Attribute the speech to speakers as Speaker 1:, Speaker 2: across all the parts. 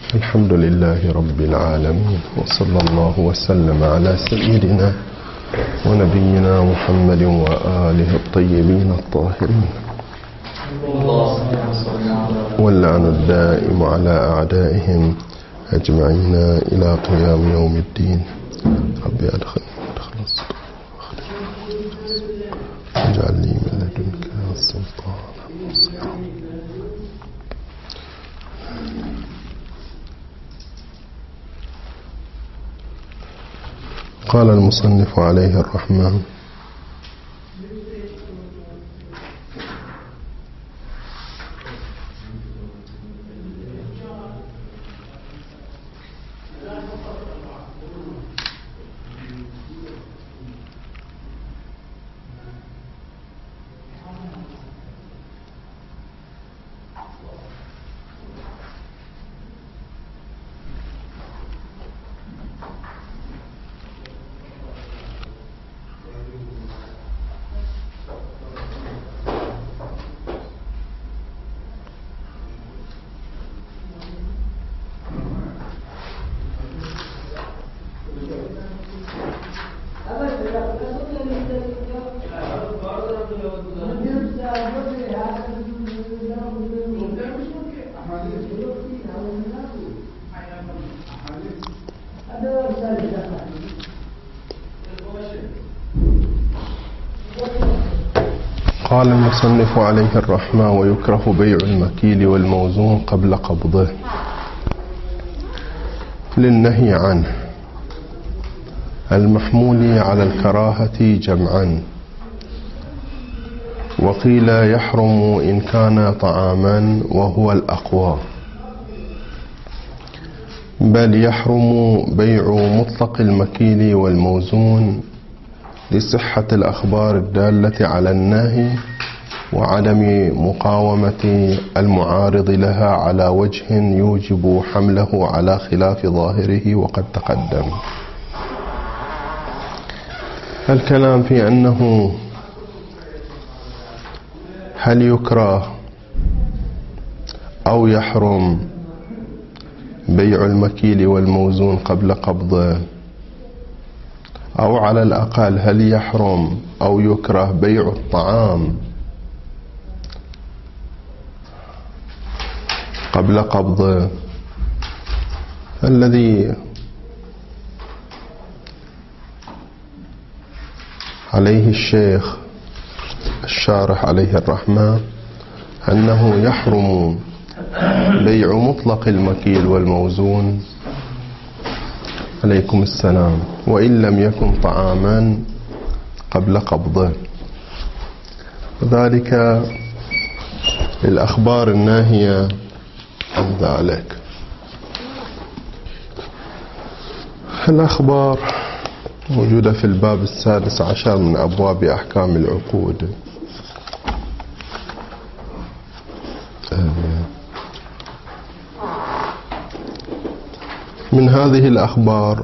Speaker 1: الحمد لله رب العالمين، وصلى الله وسلم على سيدنا ونبينا محمد وآله الطيبين الطاهرين، واللعن الدائم على أعدائهم أجمعين إلى قيام يوم الدين. ربي أدخلني مدخل الصدق واجعل لي من لدنك السلطان. قال المصنف عليه الرحمة: قال المصنف عليه الرحمة: ويكره بيع المكيل والموزون قبل قبضه للنهي عنه، المحمول على الكراهة جمعا. وقيل يحرم إن كان طعاما وهو الأقوى، بل يحرم بيع مطلق المكيل والموزون لصحة الأخبار الدالة على النهي وعدم مقاومة المعارض لها على وجه يوجب حمله على خلاف ظاهره وقد تقدم. الكلام في أنه هل يكره أو يحرم بيع المكيل والموزون قبل قبضه، أو على الأقل هل يحرم أو يكره بيع الطعام قبل قبضه. الذي عليه الشيخ الشارح عليه الرحمة أنه يحرم بيع مطلق المكيل والموزون عليكم السلام وإن لم يكن طعاما قبل قبضه، وذلك الأخبار الناهية عن ذلك. الأخبار موجودة في الباب 16 من أبواب أحكام العقود. من هذه الأخبار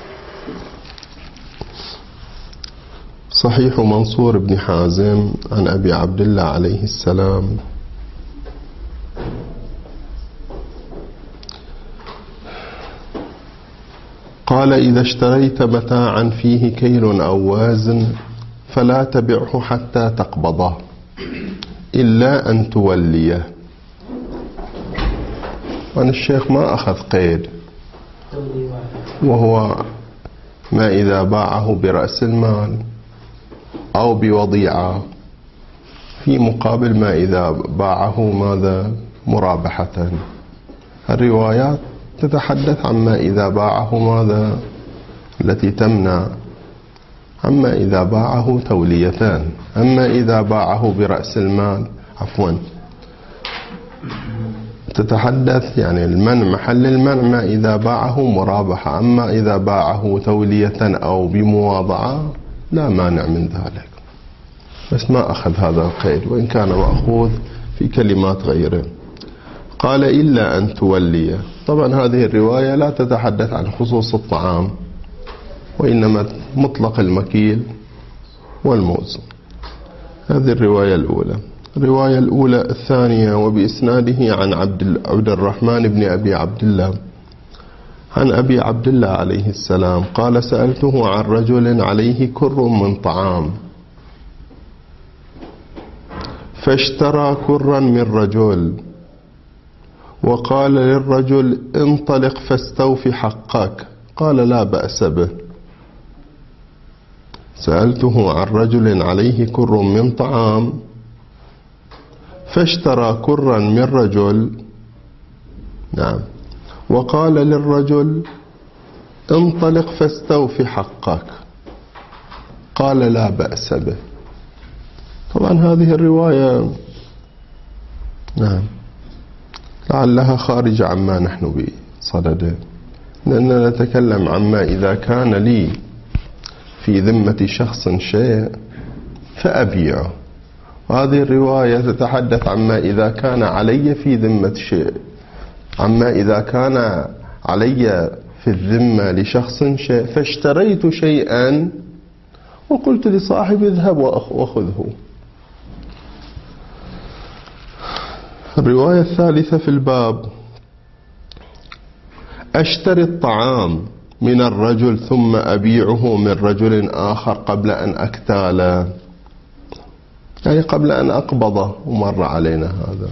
Speaker 1: صحيح منصور بن حازم عن أبي عبد الله عليه السلام قال: إذا اشتريت متاعا فيه كيل أو وازن فلا تبعه حتى تقبضه إلا أن توليه. وأن الشيخ ما أخذ قيد، وهو ما إذا باعه برأس المال أو بوضيعة في مقابل ما إذا باعه ماذا مرابحة. الروايات تتحدث عما إذا باعه ماذا التي تمنع، أما إذا باعه توليتان. أما إذا باعه برأس المال تتحدث يعني المنع، محل المنع ما إذا باعه مرابحة. أما إذا باعه تولية أو بمواضعة لا مانع من ذلك، بس ما أخذ هذا القيد وإن كان مأخوذ في كلمات غيره. قال: إلا أن تولي. طبعا هذه الرواية لا تتحدث عن خصوص الطعام، وإنما مطلق المكيل والموزون. هذه الرواية الأولى. الرواية الأولى. الثانية: وبإسناده عن عبد الرحمن بن أبي عبد الله عن أبي عبد الله عليه السلام قال سألته عن رجل عليه كر من طعام فاشترى كرا من رجل وقال للرجل انطلق فاستوفي حقك قال لا بأس به. سألته عن رجل عليه كر من طعام فاشترى كرا من رجل نعم وقال للرجل انطلق فاستوفي حقك قال لا بأس به. طبعا هذه الرواية نعم لعلها خارج عما نحن بصدده، لأننا نتكلم عما إذا كان لي في ذمة شخص شيء فأبيعه، وهذه الرواية تتحدث عما إذا كان علي في ذمة شيء، عما إذا كان علي في الذمة لشخص شيء فاشتريت شيئا وقلت لصاحب اذهب وأخذه. الرواية الثالثة في الباب أشتري الطعام من الرجل ثم أبيعه من رجل آخر قبل أن أكتاله، يعني قبل أن أقبضه، ومر علينا هذا.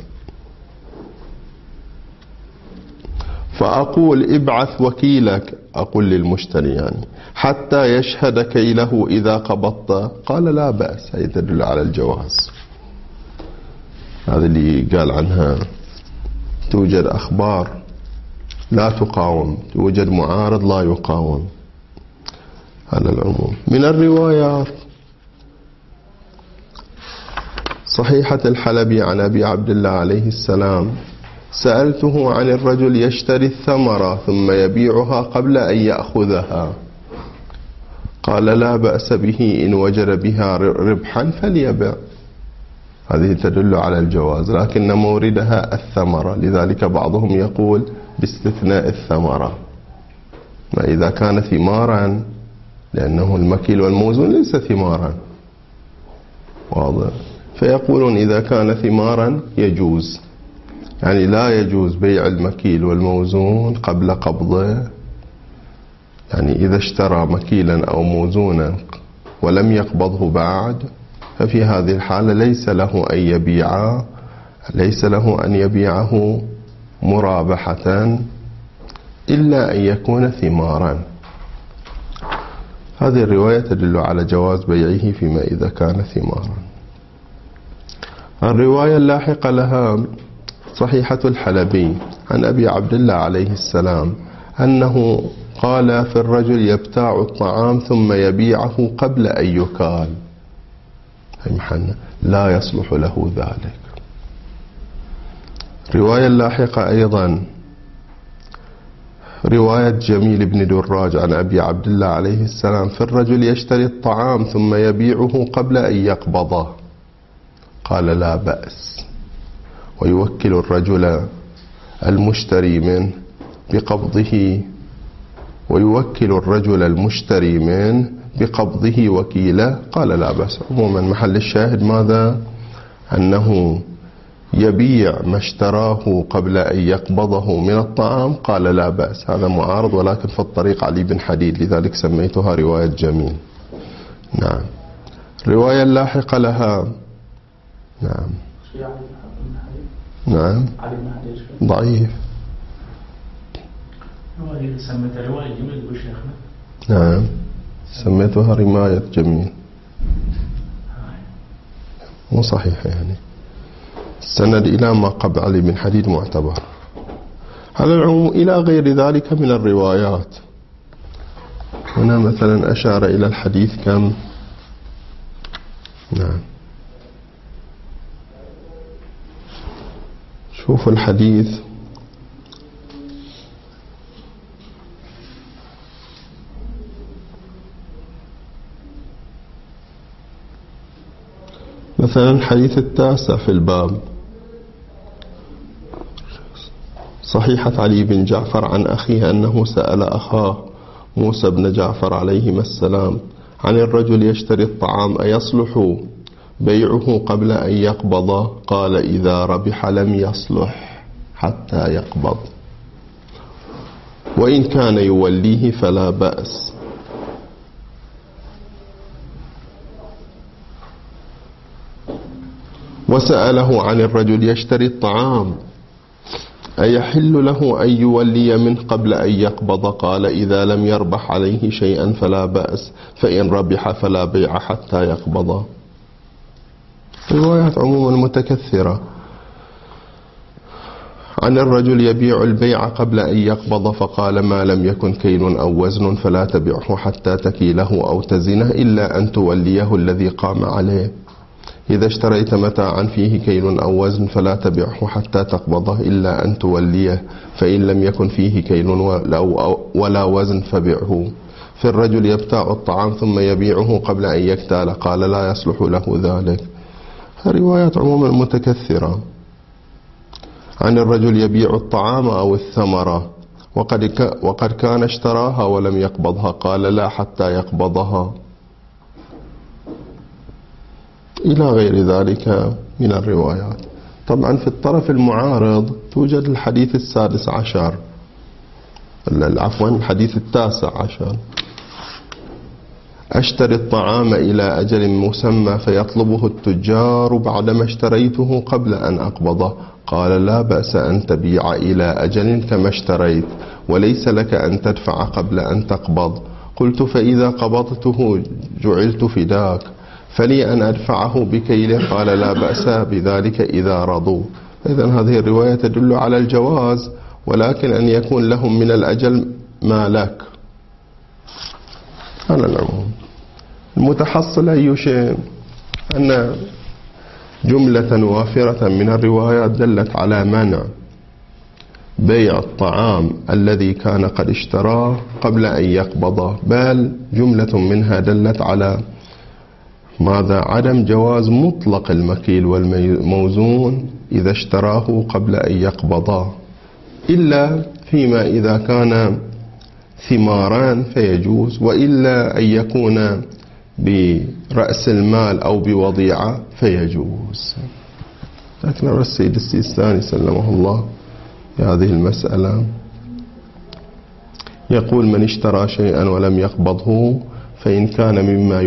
Speaker 1: فأقول ابعث وكيلك، أقول للمشتري يعني حتى يشهد كيله إذا قبضته، قال لا بأس، هي تدل على الجواز. هذا اللي قال عنها توجد أخبار لا تقاوم، توجد معارض لا يقاوم على العموم. من الروايات صحيحة الحلبي عن أبي عبد الله عليه السلام سألته عن الرجل يشتري الثمرة ثم يبيعها قبل أن يأخذها، قال لا بأس به إن وجد بها ربحا فليبيع. هذه تدل على الجواز، لكن موردها الثمرة، لذلك بعضهم يقول باستثناء الثمرة، ما إذا كان ثمارا، لأنه المكيل والموزون ليس ثمارا، واضح، فيقولون إذا كان ثمارا يجوز، يعني لا يجوز بيع المكيل والموزون قبل قبضه. يعني إذا اشترى مكيلا أو موزونا ولم يقبضه بعد، ففي هذه الحالة ليس له أن يبيعه مرابحة إلا أن يكون ثمارا. هذه الرواية تدل على جواز بيعه فيما إذا كان ثمارا. الرواية اللاحقة لها صحيحة الحلبي عن أبي عبد الله عليه السلام أنه قال في الرجل يبتاع الطعام ثم يبيعه قبل أن يكال، لا يصلح له ذلك. رواية اللاحقة أيضا رواية جميل بن دراج عن أبي عبد الله عليه السلام في الرجل يشتري الطعام ثم يبيعه قبل أن يقبضه، قال لا بأس، ويوكل الرجل المشتري منه بقبضه وكيله، قال لا بأس. عموما محل الشاهد ماذا؟ أنه يبيع ما اشتراه قبل أن يقبضه من الطعام، قال لا بأس. هذا معارض، ولكن في الطريق علي بن حديد، لذلك سميتها رواية جميل. نعم. رواية اللاحقة لها نعم ضعيف. نعم سميتها رواية جميل، مو صحيحة، يعني السند إلى ما قبل علي بن حديد معتبر. على العموم إلى غير ذلك من الروايات. هنا مثلا أشار إلى الحديث كم؟ نعم شوف الحديث مثلا الحديث التاسع في الباب صحيحة علي بن جعفر عن أخيه أنه سأل أخاه موسى بن جعفر عليهما السلام عن الرجل يشتري الطعام أيصلح بيعه قبل أن يقبضه؟ قال إذا ربح لم يصلح حتى يقبض. وإن كان يوليه فلا بأس. وسأله عن الرجل يشتري الطعام أيحل له أن يولي منه قبل أن يقبض؟ قال إذا لم يربح عليه شيئا فلا بأس، فإن ربح فلا بيع حتى يقبض. روايات عموما متكثرة. عن الرجل يبيع البيع قبل أن يقبض فقال ما لم يكن كيل أو وزن فلا تبعه حتى تكيله أو تزنه إلا أن توليه الذي قام عليه. إذا اشتريت متاعا فيه كيل أو وزن فلا تبعه حتى تقبضه إلا أن توليه، فإن لم يكن فيه كيل ولا وزن فبعه. في الرجل يبتاع الطعام ثم يبيعه قبل أن يكتال قال لا يصلح له ذلك. روايات عموما متكثرة. عن الرجل يبيع الطعام أو الثمرة وقد كان اشتراها ولم يقبضها قال لا حتى يقبضها، إلى غير ذلك من الروايات. طبعا في الطرف المعارض توجد الحديث السادس عشر، عفوا الحديث التاسع عشر: أشتري الطعام إلى أجل مسمى فيطلبه التجار بعدما اشتريته قبل أن أقبضه. قال لا بأس أن تبيع إلى أجل كما اشتريت وليس لك أن تدفع قبل أن تقبض. قلت فإذا قبضته جعلت فداك فلي أن أدفعه بكيله؟ قال لا بأس بذلك إذا رضوا. إذن هذه الرواية تدل على الجواز، ولكن أن يكون لهم من الأجل ما لك. على العموم المتحصل أي شيء أن جملة وافرة من الروايات دلت على منع بيع الطعام الذي كان قد اشتراه قبل أن يقبضه، بل جملة منها دلت على ماذا؟ عدم جواز مطلق المكيل والموزون إذا اشتراه قبل أن يقبضه، إلا فيما إذا كان ثماران فيجوز، وإلا أن يكون برأس المال أو بوضيعة فيجوز. لكن السيد السيستاني سلمه الله في هذه المسألة يقول من اشترى شيئا ولم يقبضه فإن كان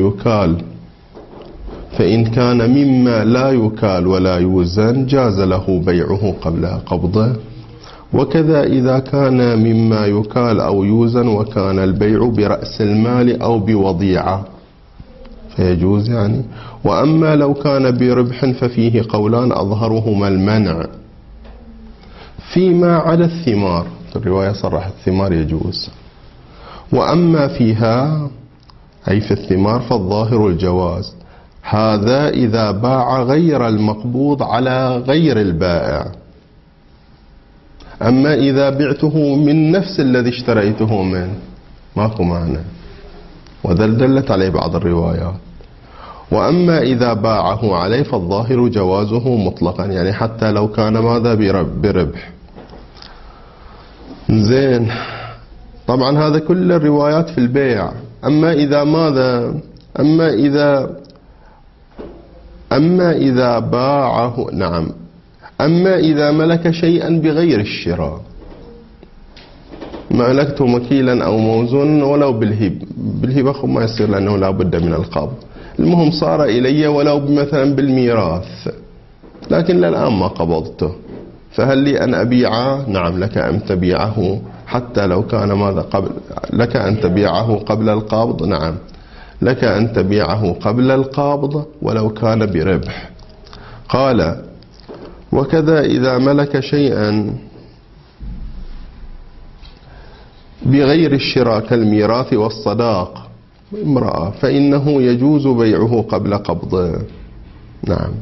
Speaker 1: مما لا يكال ولا يوزن جاز له بيعه قبل قبضه، وكذا إذا كان مما يكال أو يوزن وكان البيع برأس المال أو بوضيعة فيجوز يعني. وأما لو كان بربح ففيه قولان أظهرهما المنع فيما عدا الثمار، الرواية صرح الثمار يجوز، وأما فيها أي في الثمار فالظاهر الجواز. هذا إذا باع غير المقبوض على غير البائع. أما إذا بعته من نفس الذي اشتريته منه ماكو معنى، ودلت عليه بعض الروايات. وأما إذا باعه عليه فالظاهر جوازه مطلقا، يعني حتى لو كان ماذا بربح. زين، طبعا هذا كل الروايات في البيع. أما إذا ماذا؟ أما إذا باعه، نعم، أما إذا ملك شيئا بغير الشراء، ملكته مكيلا أو موزون ولو بالهبة ما يصير لأنه لا بد من القبض، المهم صار إلي ولو مثلا بالميراث لكن للآن ما قبضته، فهل لي أن أبيعه؟ نعم لك أن تبيعه حتى لو كان ماذا لك أن تبيعه قبل القبض، نعم لك أن تبيعه قبل القبض ولو كان بربح. قال وكذا إذا ملك شيئا بغير الشراء كالميراث والصداق امرأة فإنه يجوز بيعه قبل قبضه. نعم.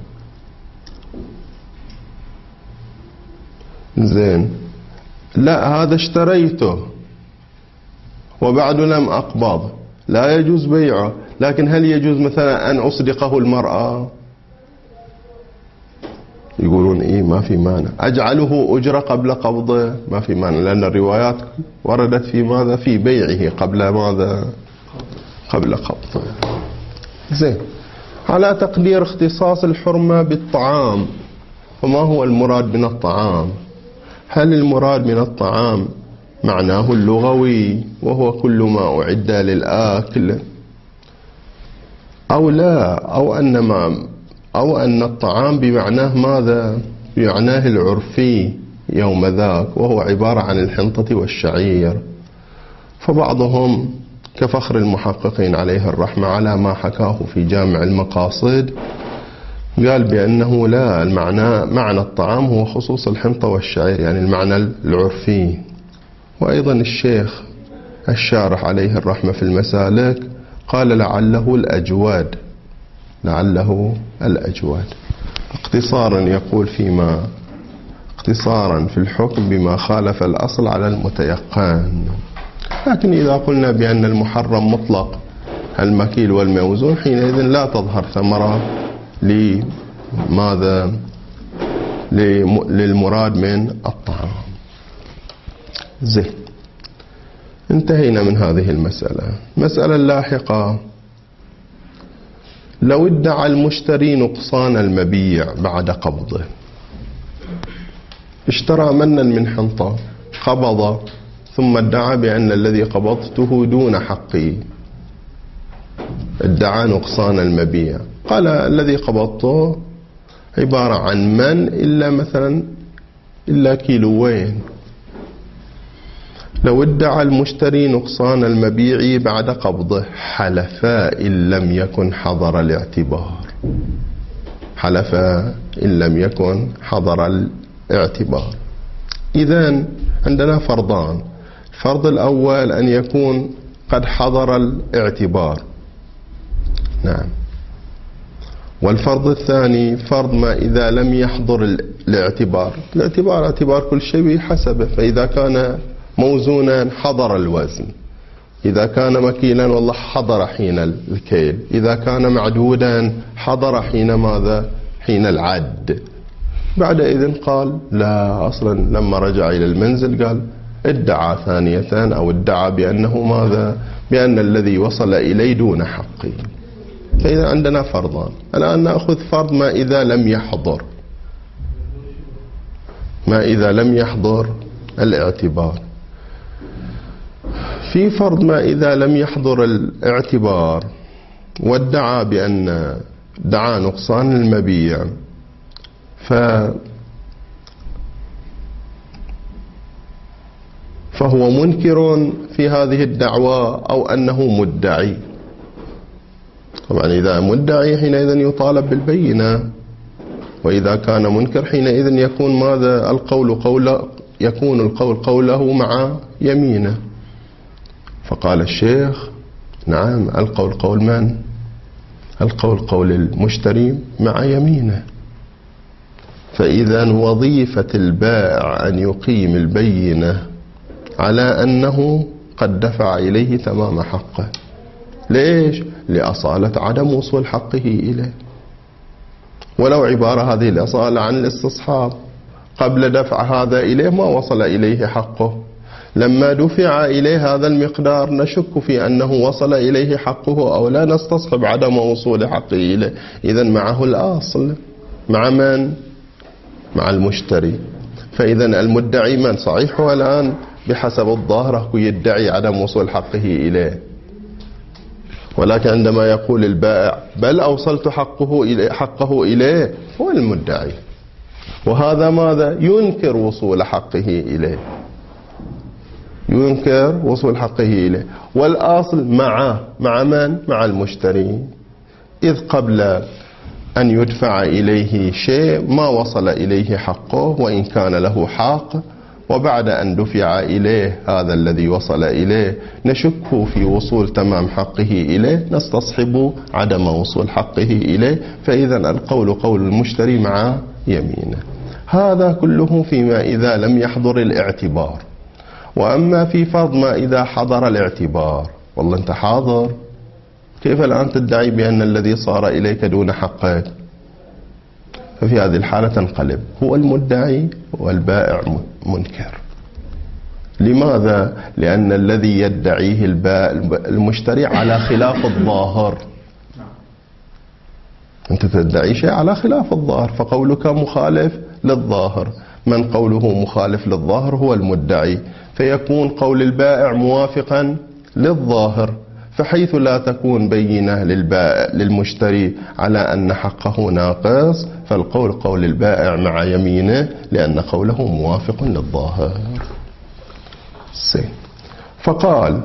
Speaker 1: زين، لا هذا اشتريته وبعد لم أقبض لا يجوز بيعه، لكن هل يجوز مثلا أن أصدقه المرأة؟ يقولون إيه ما في مانع. أجعله أجرة قبل قبضه؟ ما في مانع، لأن الروايات وردت في ماذا؟ في بيعه قبل ماذا؟ قبل قبضه. زين، على تقدير اختصاص الحرمة بالطعام، فما هو المراد من الطعام؟ هل المراد من الطعام معناه اللغوي وهو كل ما أعد للآكل، أو لا، أو أن الطعام بمعناه ماذا؟ بمعناه العرفي يوم ذاك، وهو عبارة عن الحنطة والشعير. فبعضهم كفخر المحققين عليه الرحمة على ما حكاه في جامع المقاصد قال بأنه لا، معنى الطعام هو خصوص الحنطة والشعير، يعني المعنى العرفي. وأيضا الشيخ الشارح عليه الرحمة في المسالك قال لعله الأجواد اقتصارا، يقول اقتصارا في الحكم بما خالف الأصل على المتيقن. لكن إذا قلنا بأن المحرم مطلق المكيل والموزون، حينئذ لا تظهر ثمرة لماذا؟ للمراد من الطعام. زين، انتهينا من هذه المسألة اللاحقة. لو ادعى المشتري نقصان المبيع بعد قبضه، اشترى منا من حنطة، قبض، ثم ادعى بأن الذي قبضته دون حقي، ادعى نقصان المبيع. قال الذي قبضته عبارة عن من إلا كيلوين. لو ادعى المشتري نقصان المبيع بعد قبضه، حلفا إن لم يكن حضر الاعتبار. إذن عندنا فرضان. الفرض الأول أن يكون قد حضر الاعتبار، نعم. والفرض الثاني فرض ما إذا لم يحضر الاعتبار اعتبار كل شيء بحسبه. فإذا كان موزونا حضر الوزن، إذا كان مكيلا والله حضر حين الكيل، إذا كان معدودا حضر حين ماذا؟ حين العد. بعد إذن قال لا، أصلا لما رجع إلى المنزل قال ادعى ثانية، أو ادعى بأنه ماذا؟ بأن الذي وصل إليه دون حقه. فإذا عندنا فرضان. الآن نأخذ فرض ما إذا لم يحضر الاعتبار. في فرض ما إذا لم يحضر الاعتبار وادعى بأن دعا نقصان المبيع، فهو منكر في هذه الدعوة أو أنه مدعي. طبعا إذا مدعي حينئذ يطالب بالبينة، وإذا كان منكر حينئذ يكون ماذا؟ يكون القول قوله مع يمينه. فقال الشيخ نعم، القول قول من؟ القول قول المشتري مع يمينه. فإذا وظيفة البائع أن يقيم البينة على أنه قد دفع إليه تمام حقه. ليش؟ لأصالة عدم وصول حقه إليه. ولو عبارة هذه الأصالة عن الاستصحاب، قبل دفع هذا إليه ما وصل إليه حقه، لما دفع إليه هذا المقدار نشك في أنه وصل إليه حقه أو لا، نستصحب عدم وصول حقه إليه. إذن معه الأصل، مع من؟ مع المشتري. فإذا المدعي من؟ صحيح هو الآن بحسب الظاهر يدعي عدم وصول حقه إليه، ولكن عندما يقول البائع بل أوصلت حقه إليه، هو المدعي، وهذا ماذا؟ ينكر وصول حقه إليه، ينكر وصول حقه إليه. والأصل مع من؟ مع المشتري، إذ قبل أن يدفع إليه شيء ما وصل إليه حقه وإن كان له حق، وبعد أن دفع إليه هذا الذي وصل إليه نشك في وصول تمام حقه إليه، نستصحب عدم وصول حقه إليه. فإذا القول قول المشتري مع يمينه. هذا كله فيما إذا لم يحضر الاعتبار. وأما في فرض ما إذا حضر الاعتبار، والله أنت حاضر، كيف الآن تدعي بأن الذي صار إليك دون حقك؟ ففي هذه الحالة تنقلب، هو المدعي والبائع منكر. لماذا؟ لأن الذي يدعيه المشتري على خلاف الظاهر. أنت تدعي شيء على خلاف الظاهر، فقولك مخالف للظاهر. من قوله مخالف للظاهر هو المدعي، فيكون قول البائع موافقا للظاهر، فحيث لا تكون بينة للمشتري على أن حقه ناقص، فالقول قول البائع مع يمينه لأن قوله موافق للظاهر. فقال: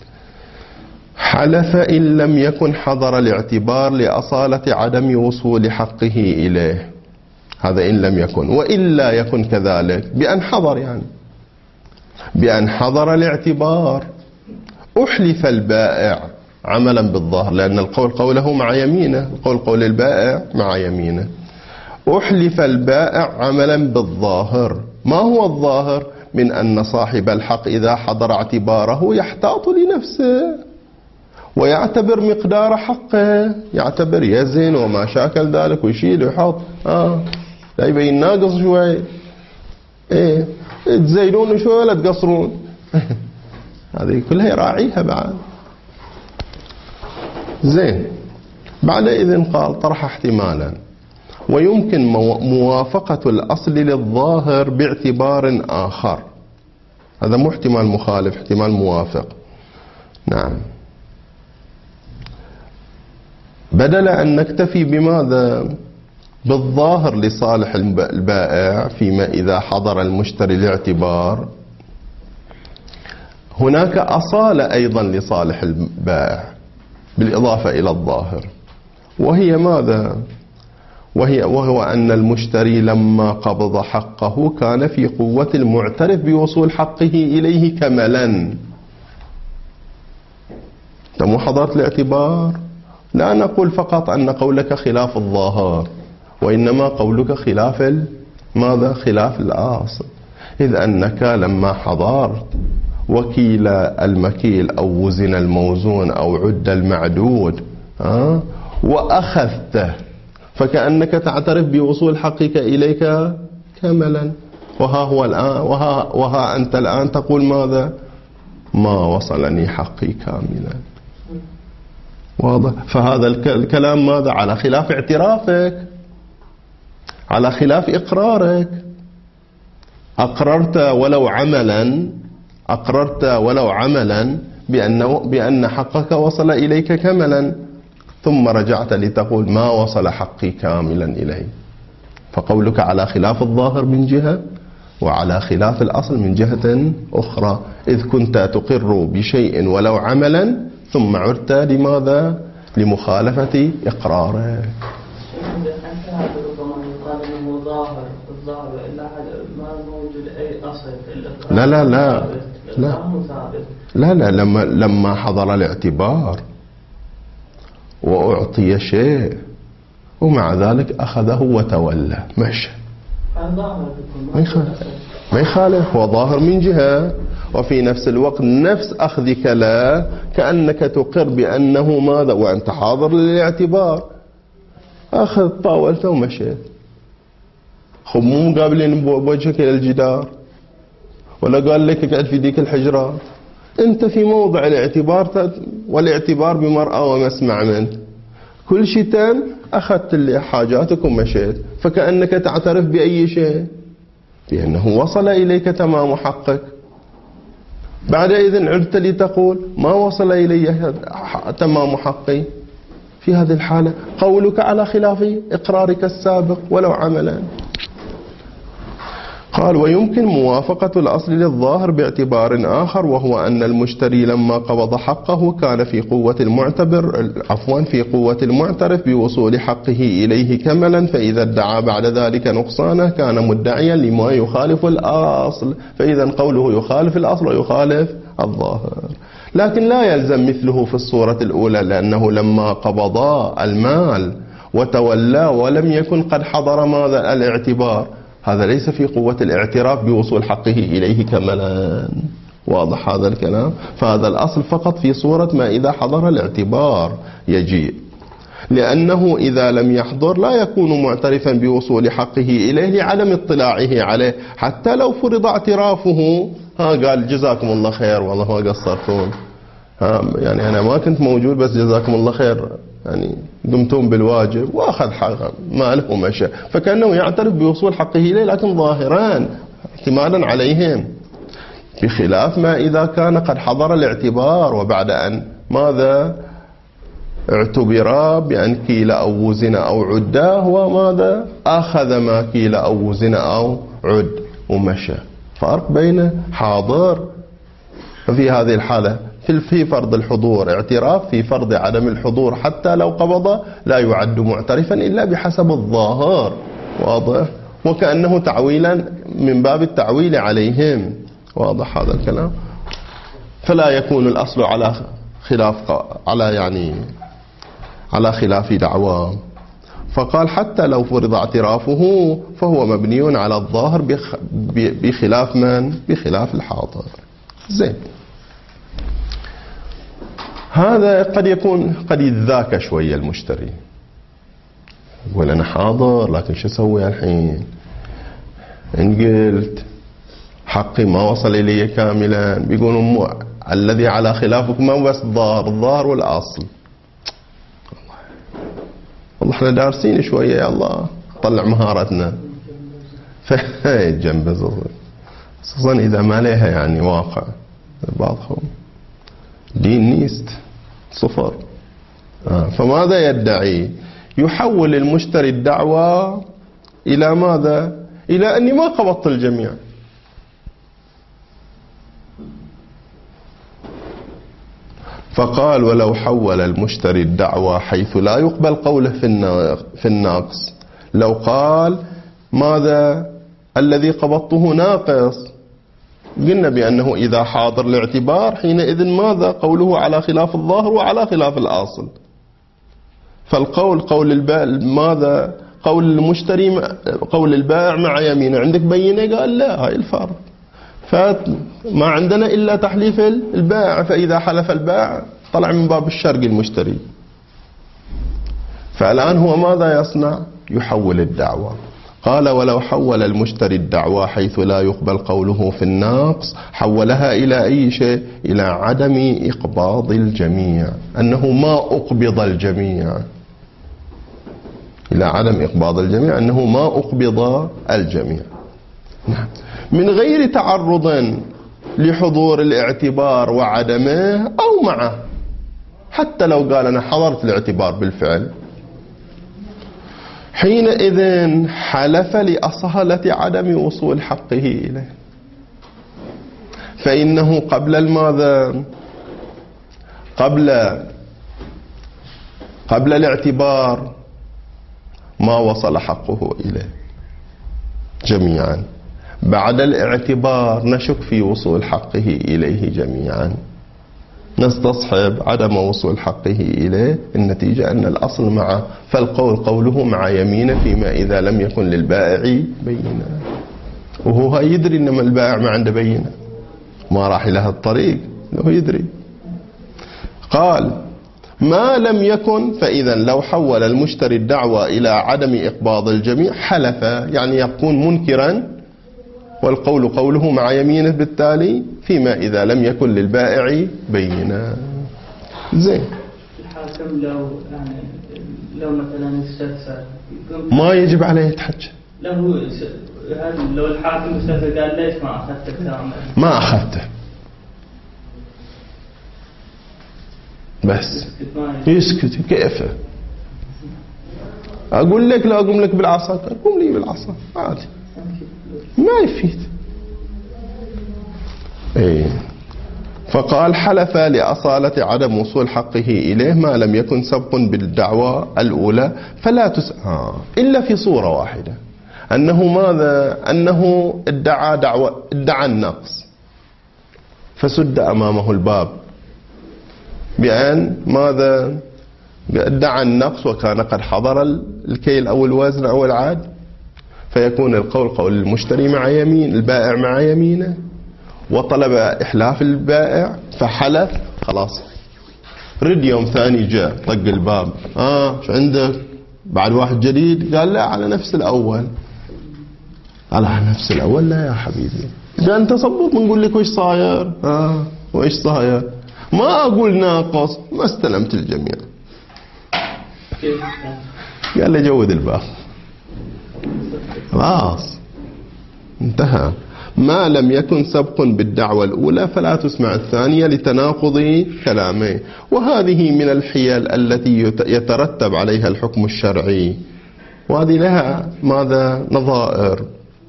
Speaker 1: حلف إن لم يكن حضر الاعتبار لأصالة عدم وصول حقه إليه. هذا إن لم يكن، وإلا يكن كذلك بأن حضر، يعني بأن حضر الاعتبار أحلف البائع عملا بالظاهر، لأن القول قوله مع يمينه، القول قول البائع مع يمينه. أحلف البائع عملا بالظاهر. ما هو الظاهر؟ من أن صاحب الحق إذا حضر اعتباره يحتاط لنفسه ويعتبر مقدار حقه، يعتبر يزن وما شاكل ذلك ويشيل ويحط، لا يبين ناقص شوي، تزيدون شوي ولا تقصرون. هذه كلها يراعيها بعد. زين. بعد إذن قال طرح احتمالا: ويمكن موافقة الأصل للظاهر باعتبار آخر. هذا مو احتمال مخالف، احتمال موافق. نعم. بدل أن نكتفي بماذا؟ بالظاهر لصالح البائع فيما إذا حضر المشتري الاعتبار، هناك أصالة أيضا لصالح البائع بالإضافة إلى الظاهر، وهي ماذا؟ وهو أن المشتري لما قبض حقه كان في قوة المعترف بوصول حقه إليه كملا. أنت مو حضرت الاعتبار؟ لا نقول فقط أن قولك خلاف الظاهر، وإنما قولك خلاف ماذا؟ خلاف الأصل. إذ أنك لما حضرت وكيل المكيل أو وزن الموزون أو عد المعدود وأخذته، فكأنك تعترف بوصول حقك إليك كملا. وها هو الآن وها أنت الآن تقول ماذا؟ ما وصلني حقي كاملا. واضح؟ فهذا الكلام ماذا؟ على خلاف اعترافك، على خلاف إقرارك. أقررت ولو عملا بأن حقك وصل إليك كملا، ثم رجعت لتقول ما وصل حقي كاملا إليه، فقولك على خلاف الظاهر من جهة وعلى خلاف الأصل من جهة أخرى، إذ كنت تقر بشيء ولو عملا ثم عدت لماذا؟ لمخالفة إقرارك. لا لما حضر الاعتبار وأعطي شيء ومع ذلك أخذه وتولى مشى، ما يخالف، هو ظاهر من جهة، وفي نفس الوقت نفس أخذك لا كأنك تقر بأنه ماذا؟ وأنت حاضر للاعتبار، أخذ طاولته ومشيت. مو مقابلين بوجهك إلى الجدار ولا قال لك اقعد في ديك الحجرات، أنت في موضع الاعتبار، والاعتبار بمرأة ومسمع منك، كل شيء تم، أخذت اللي حاجاتك ومشيت، فكأنك تعترف بأي شيء بأنه وصل إليك تمام حقك. بعد إذن عدت لتقول ما وصل إلي تمام حقي. في هذه الحالة قولك على خلاف إقرارك السابق ولو عملا. قال: ويمكن موافقة الأصل للظاهر باعتبار آخر، وهو أن المشتري لما قبض حقه كان في قوة المعترف بوصول حقه إليه كملا، فإذا ادعى بعد ذلك نقصانه كان مدعيا لما يخالف الأصل، فإذا قوله يخالف الأصل ويخالف الظاهر. لكن لا يلزم مثله في الصورة الأولى، لأنه لما قبضا المال وتولى ولم يكن قد حضر ماذا؟ الاعتبار، هذا ليس في قوة الاعتراف بوصول حقه إليه كملا. واضح هذا الكلام؟ فهذا الأصل فقط في صورة ما إذا حضر الاعتبار يجيء، لأنه إذا لم يحضر لا يكون معترفا بوصول حقه إليه لعدم اطلاعه عليه، حتى لو فرض اعترافه، قال جزاكم الله خير والله ما قصرتون، يعني أنا ما كنت موجود بس جزاكم الله خير، يعني قمتم بالواجب وأخذ حقه ماله ومشى، فكأنه يعترف بوصول حقه إليه لكن ظاهران اعتمادا عليهم، بخلاف ما إذا كان قد حضر الاعتبار وبعد أن ماذا اعتبر بأن كيل أو وزن أو عده وماذا أخذ ما كيل أو وزن أو عد ومشى. فرق بين حاضر في هذه الحالة في فرض الحضور اعتراف، في فرض عدم الحضور حتى لو قبض لا يعد معترفا إلا بحسب الظاهر، واضح؟ وكأنه تعويلا من باب التعويل عليهم، واضح هذا الكلام؟ فلا يكون الأصل على خلاف دعواه. فقال حتى لو فرض اعترافه فهو مبني على الظاهر بخلاف من؟ بخلاف الحاضر. زين، هذا قد يكون قد يذاك شوية المشتري، يقول أنا حاضر لكن شو أسوي الحين؟ إن قلت حقي ما وصل إلي كاملا بيقولوا الذي على خلافك ما بس الظاهر والأصل. والله احنا دارسين شوية يا الله طلع مهارتنا فجنب خصوصا إذا ما لها يعني واقع. بعضهم دين نيست صفر. فماذا يدعي؟ يحول المشتري الدعوة إلى ماذا؟ إلى أني ما قبضت الجميع. فقال ولو حول المشتري الدعوة حيث لا يقبل قوله في الناقص، لو قال ماذا الذي قبضته ناقص، قلنا بأنه إذا حاضر الاعتبار حينئذ ماذا قوله على خلاف الظاهر وعلى خلاف الأصل. فالقول قول البائع ماذا؟ قول المشتري قول البائع مع يمينه، عندك بينة؟ قال لا، هاي الفرق. فما عندنا إلا تحليف البائع، فإذا حلف البائع طلع من باب الشرق المشتري. فالآن هو ماذا يصنع؟ يحول الدعوة. قال ولو حول المشتري الدعوة حيث لا يقبل قوله في الناقص حولها إلى أي شيء؟ إلى عدم إقباض الجميع، أنه ما أقبض الجميع، إلى عدم إقباض الجميع، أنه ما أقبض الجميع من غير تعرض لحضور الاعتبار وعدمه أو معه. حتى لو قال أنا حضرت الاعتبار بالفعل، حينئذ حلف لأصالة عدم وصول حقه إليه، فإنه قبل الماذا؟ قبل الاعتبار ما وصل حقه إليه جميعا، بعد الاعتبار نشك في وصول حقه إليه جميعا، نستصحب عدم وصول حقه إليه، النتيجة أن الأصل معه، فالقول قوله مع يمينه فيما إذا لم يكن للبائع بينة، وهو يدري إنما البائع ما عنده بينة، ما راح إلى الطريق، هو يدري. قال ما لم يكن، فإذا لو حول المشتري الدعوة إلى عدم إقباض الجميع حلف، يعني يكون منكرا، والقول قوله مع يمينه بالتالي فيما إذا لم يكن للبائع بينة. زين،
Speaker 2: الحاكم لو مثلا استفسر
Speaker 1: ما يجب عليه يتحجى.
Speaker 2: لو الحاكم استفسر قال ليش ما أخذته كامل؟
Speaker 1: ما أخذته، بس يسكت. كيف أقول لك لا أقوم لك بالعصا؟ قوم لي بالعصا عادي، ما يفيد. فقال حلف لأصالة عدم وصول حقه إليه ما لم يكن سبق بالدعوى الأولى، فلا تسعى إلا في صورة واحدة، أنه ماذا؟ أنه ادعى النقص، فسد أمامه الباب بأن ماذا؟ ادعى النقص وكان قد حضر الكيل أو الوزن أو العاد، فيكون القول قول المشتري مع يمين البائع مع يمينه، وطلب إحلاف البائع فحلف، خلاص رد يوم ثاني جاء طق الباب، شو عندك؟ بعد واحد جديد؟ قال لا على نفس الأول. على نفس الأول؟ لا يا حبيبي، إذا أنت صبوت بنقول لك وش صاير؟ وش صاير؟ ما أقول ناقص، ما استلمت الجميع. قال له جود الباب، خلاص انتهى. ما لم يكن سبق بالدعوة الأولى فلا تسمع الثانية لتناقض كلامه. وهذه من الحيل التي يترتب عليها الحكم الشرعي، وهذه لها ماذا نظائر،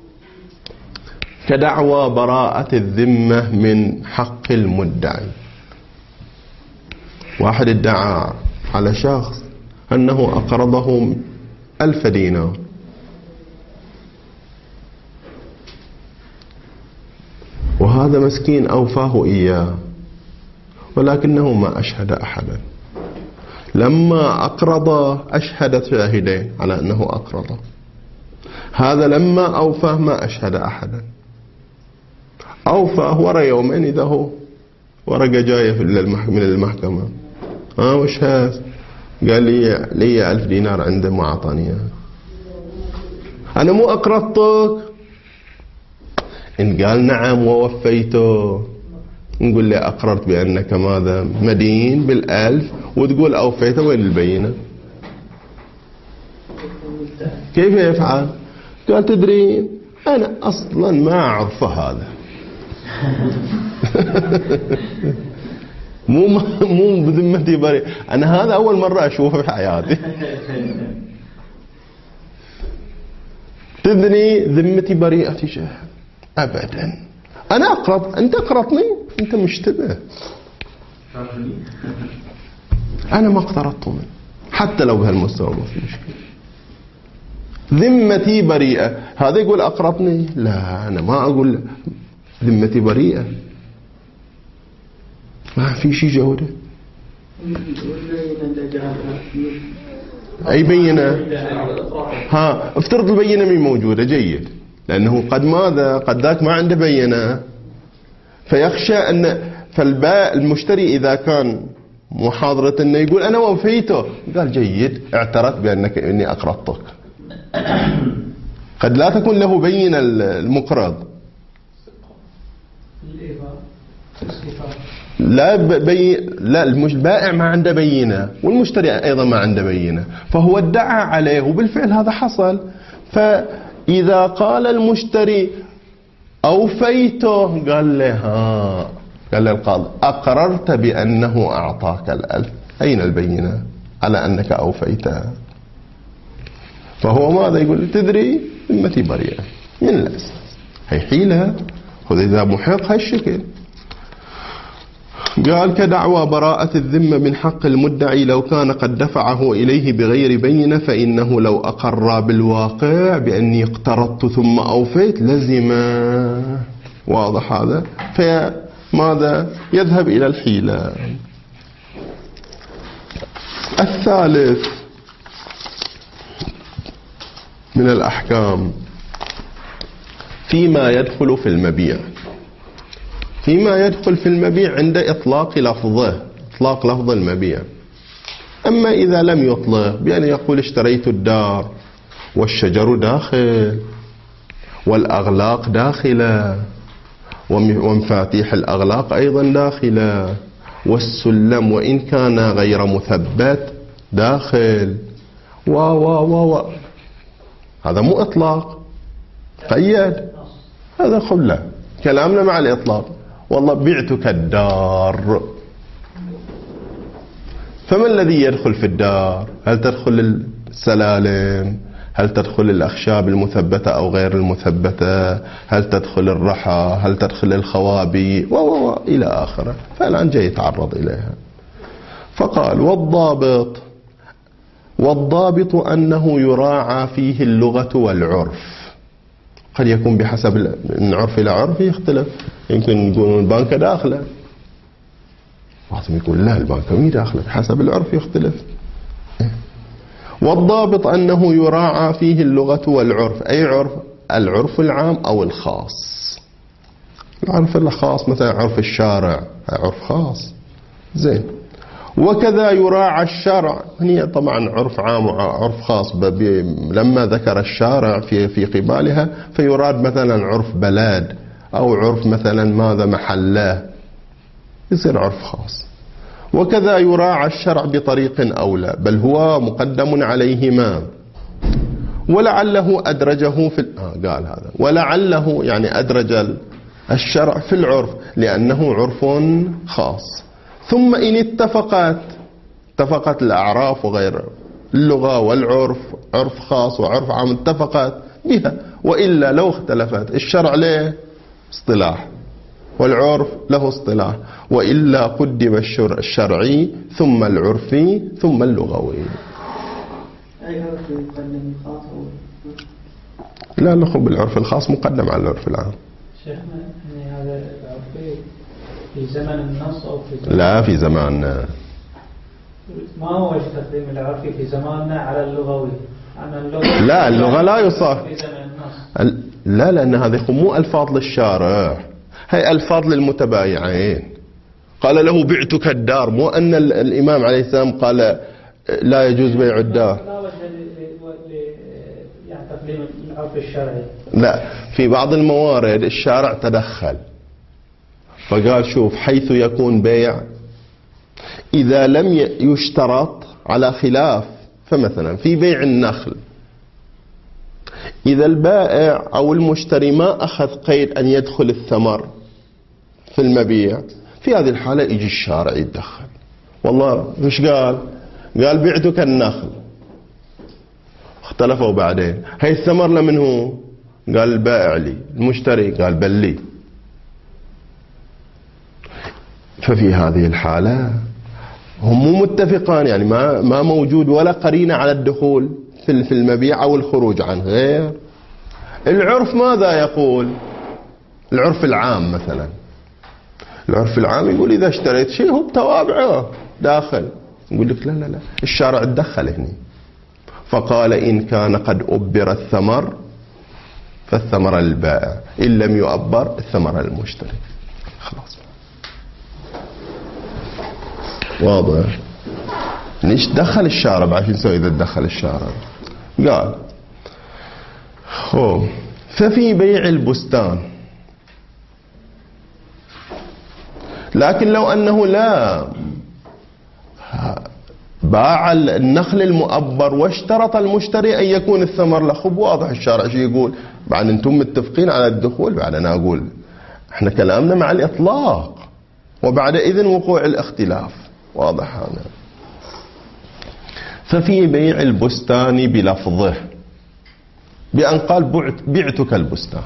Speaker 1: كدعوى براءة الذمة من حق المدعي. واحد ادعى على شخص أنه أقرضه 1000 دينار، وهذا مسكين أوفاه إياه، ولكنه ما أشهد أحدا. لما أقرض أشهد شاهدين على أنه أقرض، هذا لما أوفاه ما أشهد أحدا، أوفاه ورا يومين إذا هو ورقة جاية من المحكمة، وش هذا؟ قال لي 1000 دينار عنده ما أعطاني، أنا مو أقرضتك. إن قال نعم ووفيته، نقول له أقررت بأنك ماذا مدين بال1000 وتقول أوفيته، وين البينة؟ كيف يفعل؟ قال تدرين أنا أصلا ما أعرف هذا. مو بذمتي بريء، أنا هذا أول مرة أشوفه في حياتي. تدري ذمتي بريئة تجاه أبدا، أنا أقرض، أنت أقرضني، أنت مشتبه، أنا ما اقترضت منه حتى لو بهالمستوى ما في مشكلة، ذمتي بريئة. هذا يقول أقرضني، لا أنا ما أقول ذمتي بريئة، ما في شيء جودة. أي بينة؟ افترض البينة مي موجودة، جيد، لأنه قد ماذا؟ قد ذاك ما عنده بينة، فيخشى أن المشتري إذا كان محاضرة أنه يقول أنا وفيته، قال جيد، اعترفت بأنك إني أقرضتك. قد لا تكون له بينة المقرض، لا البائع ما عنده بينة، والمشتري أيضا ما عنده بينة، فهو ادعى عليه، وبالفعل هذا حصل. فإذا قال المشتري أوفيته، قال له قال القاضي أقررت بأنه أعطاك 1000، أين البينة على أنك أوفيته؟ فهو ماذا يقول؟ تدري ذمتي بريئة من الأساس. هي حيلة، خذ إذا محق هالشكل. قال كدعوى براءة الذمة من حق المدعي لو كان قد دفعه إليه بغير بينة، فإنه لو أقر بالواقع بأني اقترضت ثم أوفيت لزم. واضح هذا؟ فماذا؟ يذهب إلى الحيلة. الثالث من الأحكام فيما يدخل في المبيع. فيما يدخل في المبيع عند إطلاق لفظه، إطلاق لفظ المبيع. أما إذا لم يطلق بأن يقول اشتريت الدار والشجر داخل والأغلاق داخلة ومفاتيح الأغلاق أيضا داخلة والسلم وإن كان غير مثبت داخل هذا مو إطلاق، قيد، هذا خلة. كلامنا مع الإطلاق، والله بعتك الدار، فما الذي يدخل في الدار؟ هل تدخل السلالم؟ هل تدخل الأخشاب المثبتة أو غير المثبتة؟ هل تدخل الرحى؟ هل تدخل الخوابي؟ إلى آخره. فالآن جاي يتعرض إليها. فقال والضابط أنه يراعى فيه اللغة والعرف. قد يكون بحسب من عرف إلى عرف يختلف، يمكن يقولون البنكة داخلة، بعضهم يقول لا البنكة مي داخلة، بحسب العرف يختلف. والضابط أنه يراعى فيه اللغة والعرف. أي عرف؟ العرف العام أو الخاص. العرف الخاص مثلا عرف الشارع، عرف خاص، زين. وكذا يراعى الشرع، هي طبعا عرف عام وعرف خاص. لما ذكر الشارع في قبالها فيراد مثلا عرف بلد أو عرف مثلا ماذا محله، يصير عرف خاص. وكذا يراعى الشرع بطريق أولى، بل هو مقدم عليهما. ولعله أدرجه في قال هذا ولعله يعني أدرج الشرع في العرف لأنه عرف خاص. ثم إن اتفقت الأعراف وغير اللغة والعرف، عرف خاص وعرف عام، اتفقت بها. وإلا لو اختلفت، الشرع له اصطلاح والعرف له اصطلاح، وإلا قدم الشرعي ثم العرفي ثم اللغوي. لا نخب بالعرف الخاص مقدم على العرف العام.
Speaker 3: شيخنا هذا العرفي في زمن النص أو في زمن
Speaker 1: لا في زماننا.
Speaker 3: ما هو تقديم العرفي في زماننا على اللغوي؟
Speaker 1: لا اللغة لا يصار
Speaker 3: في زمن النص.
Speaker 1: لا لأن هذه مو ألفاظ للشارع، هي ألفاظ للمتبايعين. قال له بعتك الدار، مو أن الإمام عليه السلام قال لا يجوز بيع الدار.
Speaker 3: لا وجه يعني تقديم العرف الشرعي.
Speaker 1: لا، في بعض الموارد الشارع تدخل فقال شوف حيث يكون بيع إذا لم يشترط على خلاف، فمثلا في بيع النخل إذا البائع أو المشتري ما أخذ قيد أن يدخل الثمر في المبيع، في هذه الحالة يجي الشارع يتدخل. والله مش قال بعتك النخل، اختلفوا بعدين هاي الثمر لمن هو؟ قال البائع لي، المشتري قال بل لي. ففي هذه الحالة هم مو متفقان، يعني ما موجود ولا قرينة على الدخول في المبيع أو الخروج عنه. غير العرف ماذا يقول؟ العرف العام مثلا، العرف العام يقول إذا اشتريت شيء هو بتوابعه داخل. يقول لك لا الشارع تدخل هنا فقال إن كان قد أبر الثمر فالثمر للبائع، إن لم يؤبر الثمر للمشتري. خلاص واضح. ليش دخل الشارع؟ عشان نسوي إذا دخل الشارع قال ففي بيع البستان، لكن لو أنه لا باع النخل المؤبر واشترط المشتري أن يكون الثمر له، خب واضح الشارع شو يقول؟ بعد أنتم متفقين على الدخول، بعد أنا أقول احنا كلامنا مع الإطلاق وبعد إذن وقوع الاختلاف. واضح هذا. ففي بيع البستان بلفظه بأن قال بعتك البستان،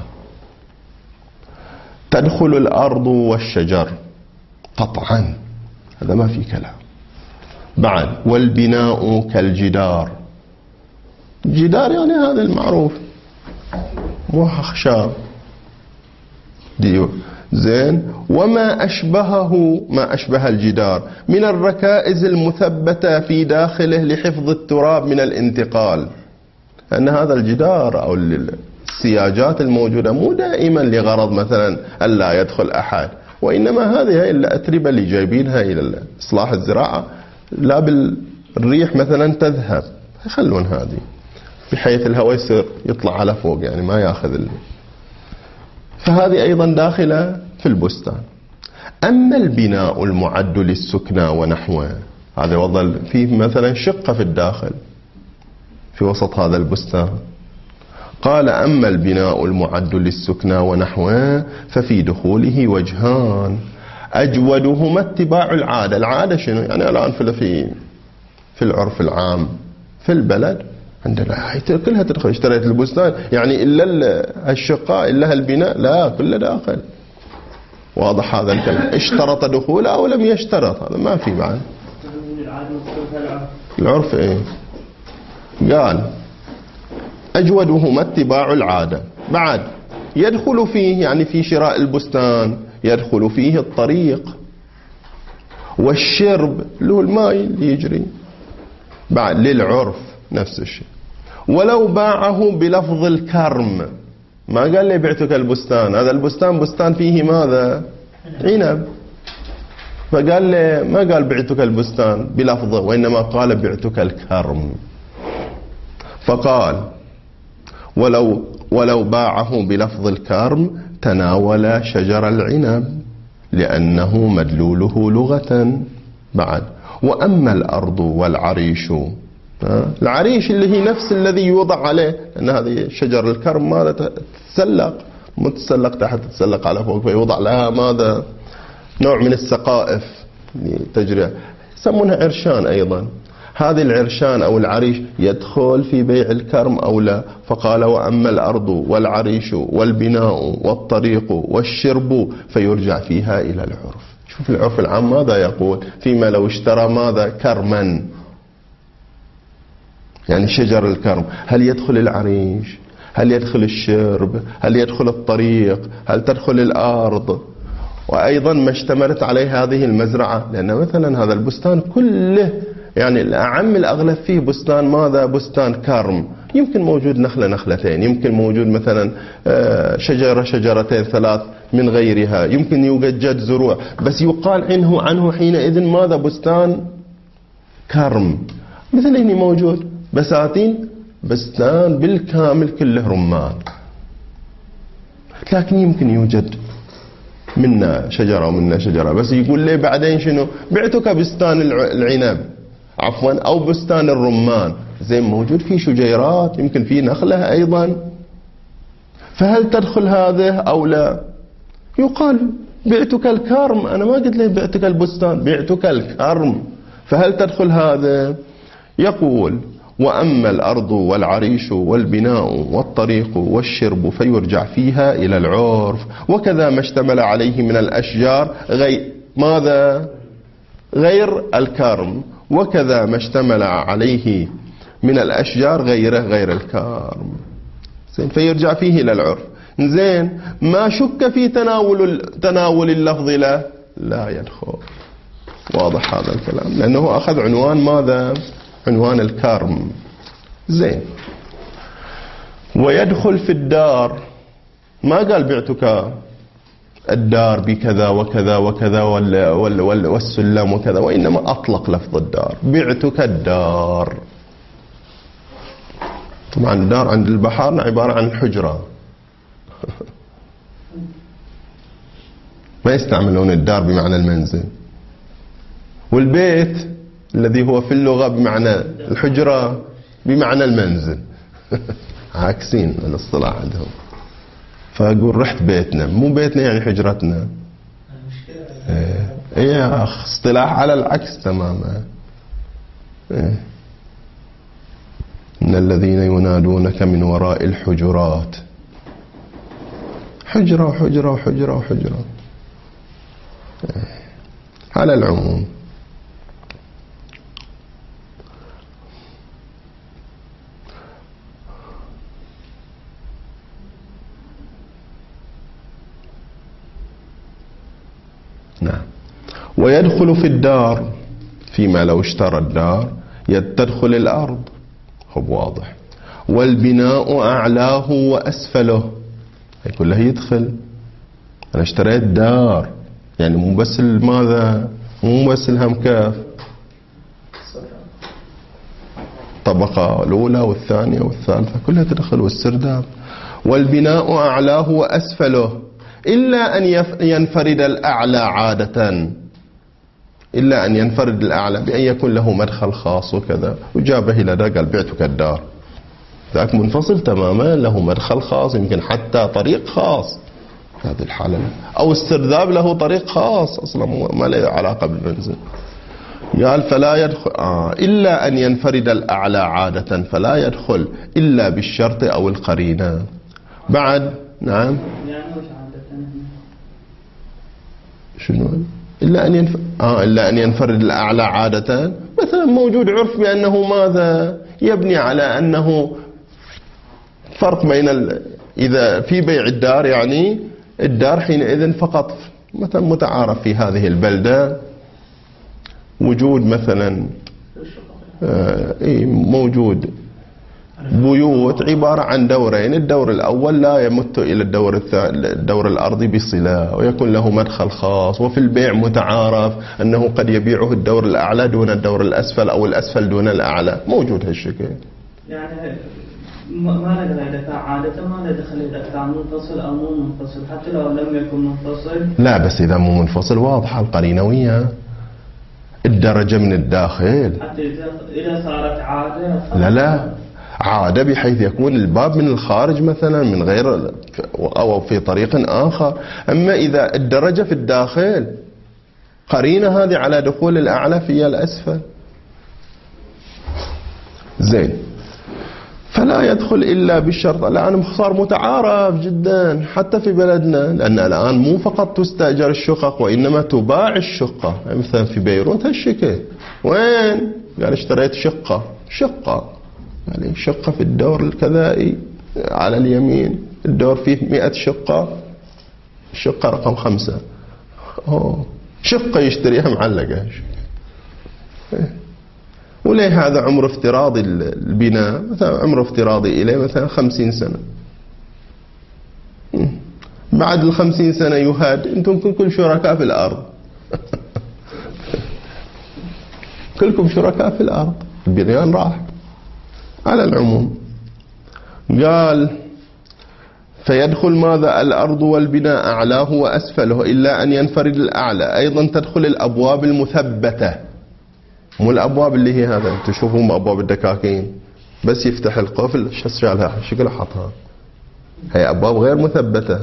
Speaker 1: تدخل الأرض والشجر قطعا، هذا ما في كلام. بعد والبناء كالجدار، الجدار يعني هذا المعروف مو خشاب زين، وما أشبهه، ما أشبه الجدار من الركائز المثبتة في داخله لحفظ التراب من الانتقال. أن هذا الجدار أو السياجات الموجودة مو دائما لغرض مثلا ألا يدخل أحد، وإنما هذه الأتربة اللي جايبينها إلى إصلاح الزراعة لا بالريح مثلا تذهب، يخلون هذه بحيث الهواء يصير يطلع على فوق، يعني ما ياخذ فهذه أيضا داخلة في البستان. أما البناء المعد للسكنى ونحوه، هذا وظل فيه مثلا شقة في الداخل في وسط هذا البستان. قال أما البناء المعد للسكنى ونحوه ففي دخوله وجهان، أجودهما اتباع العادة. العادة شنو؟ يعني الآن في العرف العام في البلد عندنا كلها تدخل. اشتريت البستان يعني إلا الشقة إلا البناء، لا كله داخل. واضح هذا الكلام؟ اشترط دخوله أو لم يشترط، هذا ما في بعد. العرف ايه؟ قال أجودهما اتباع العادة. بعد يدخل فيه يعني في شراء البستان يدخل فيه الطريق والشرب اللي هو الماء اللي يجري. بعد للعرف نفس الشيء. ولو باعه بلفظ الكرم، ما قال لي بعتك البستان، هذا البستان بستان فيه ماذا؟ عنب، فقال لي ما قال بعتك البستان بلفظه، وإنما قال بعتك الكرم. فقال ولو باعه بلفظ الكرم تناول شجر العنب لأنه مدلوله لغة. بعد وأما الأرض والعريش، العريش اللي هي نفس الذي يوضع عليه، لأن هذه شجر الكرم ماذا تتسلق، متسلق تحت تتسلق على فوق، فيوضع لها ماذا نوع من السقائف تجري، يسمونها عرشان أيضا. هذه العرشان أو العريش يدخل في بيع الكرم أو لا؟ فقال وأما الأرض والعريش والبناء والطريق والشرب فيرجع فيها إلى العرف. شوف العرف العام ماذا يقول فيما لو اشترى ماذا كرما، يعني شجر الكرم، هل يدخل العريش، هل يدخل الشرب، هل يدخل الطريق، هل تدخل الأرض، وأيضا ما اشتملت عليه هذه المزرعة، لأن مثلا هذا البستان كله يعني الأعم الأغلب فيه بستان ماذا، بستان كرم، يمكن موجود نخلة نخلتين، يمكن موجود مثلا شجرة شجرتين ثلاث من غيرها، يمكن يوجد جد زروع، بس يقال عنه حينئذ ماذا بستان كرم. مثل هنا موجود بساتين بستان بالكامل كله رمان، لكن يمكن يوجد منا شجرة ومنا شجرة، بس يقول لي بعدين شنو بعتك بستان العنب عفوا أو بستان الرمان، زين موجود فيه شجيرات، يمكن فيه نخلة أيضا، فهل تدخل هذه أو لا؟ يقال بعتك الكرم، أنا ما قلت له بعتك البستان، بعتك الكرم، فهل تدخل هذا؟ يقول وأما الأرض والعريش والبناء والطريق والشرب فيرجع فيها إلى العرف، وكذا ما اشتمل عليه من الأشجار ماذا غير الكرم، وكذا ما اشتمل عليه من الأشجار غير الكرم، زين فيرجع فيه إلى العرف. زين ما شك في تناول اللفظ لا يدخل، واضح هذا الكلام، لأنه أخذ عنوان ماذا، عنوان الكرم. زين ويدخل في الدار، ما قال بعتك الدار بكذا وكذا وكذا والسلم وكذا، وإنما أطلق لفظ الدار، بعتك الدار. طبعا الدار عند البحار عبارة عن حجرة ما يستعملون الدار بمعنى المنزل، والبيت الذي هو في اللغة بمعنى الحجرة بمعنى المنزل عاكسين الاصطلاح عندهم. فأقول رحت بيتنا، مو بيتنا يعني حجرتنا، ايه يا أخ اصطلاح على العكس تماما. إن الذين ينادونك من وراء الحجرات، حجرة وحجرة وحجرة وحجرة على العموم. نعم. ويدخل في الدار فيما لو اشترى الدار تدخل الأرض، خب واضح. والبناء أعلاه وأسفله، كله يدخل. أنا اشتريت دار، يعني مو بس ماذا، مو بس الهم كاف، الطبقة الأولى والثانية والثالثة كلها تدخل، والسرداب. والبناء أعلاه وأسفله إلا أن ينفرد الأعلى عادة، إلا أن ينفرد الأعلى بأن يكون له مدخل خاص وكذا، وجابه إلى ذا قال بعتك الدار، ذاك منفصل تماما له مدخل خاص، يمكن حتى طريق خاص في هذه الحالة، أو السرداب له طريق خاص أصلا ما له علاقة بالمنزل. قال فلا يدخل إلا أن ينفرد الأعلى عادة، فلا يدخل إلا بالشرط أو القرينة. بعد نعم شنو إلا أن ينفرد الأعلى عادة، مثلا موجود عرف بأنه ماذا يبني على أنه فرق بين إذا في بيع الدار، يعني الدار حينئذ فقط مثلا متعارف في هذه البلدة وجود مثلا موجود بيوت عبارة عن دورين، الدور الأول لا يمت إلى الدور الأرضي بصلة، ويكون له مدخل خاص، وفي البيع متعارف أنه قد يبيعه الدور الأعلى دون الدور الأسفل أو الأسفل دون الأعلى، موجود هالشكل.
Speaker 2: يعني ما ندري إذا كان عادة، ما ندخل إذا كان منفصل أو مو منفصل، حتى لو لم يكن منفصل.
Speaker 1: لا بس إذا مو منفصل واضحة القرينة وياه، الدرجة من الداخل.
Speaker 2: حتى إذا صارت عادة
Speaker 1: لا عادة بحيث يكون الباب من الخارج مثلا من غير أو في طريق آخر. أما إذا الدرجة في الداخل قرينة هذه على دخول الأعلى في الأسفل. زين، فلا يدخل إلا بالشرط. الآن صار متعارف جدا حتى في بلدنا، لأن الآن مو فقط تستأجر الشقق وإنما تباع الشقة. مثلا في بيروت هالشكل، وين قال اشتريت شقة يعني شقة في الدور الكذائي على اليمين، الدور فيه 100 شقة، الشقة رقم 5. شقة يشتريها معلقة. وليه هذا عمر افتراضي البناء، مثلا عمر افتراضي إليه مثلا 50 سنة. بعد 50 سنة يهاد، انتم كلكم شركاء في الأرض. كلكم شركاء في الأرض، البنيان راح. على العموم قال فيدخل ماذا؟ الأرض والبناء أعلاه وأسفله إلا أن ينفرد الأعلى. أيضا تدخل الأبواب المثبتة، مو الأبواب اللي هي هذا تشوفون أبواب الدكاكين بس يفتح القفل شالها شكلها حطها، هي أبواب غير مثبتة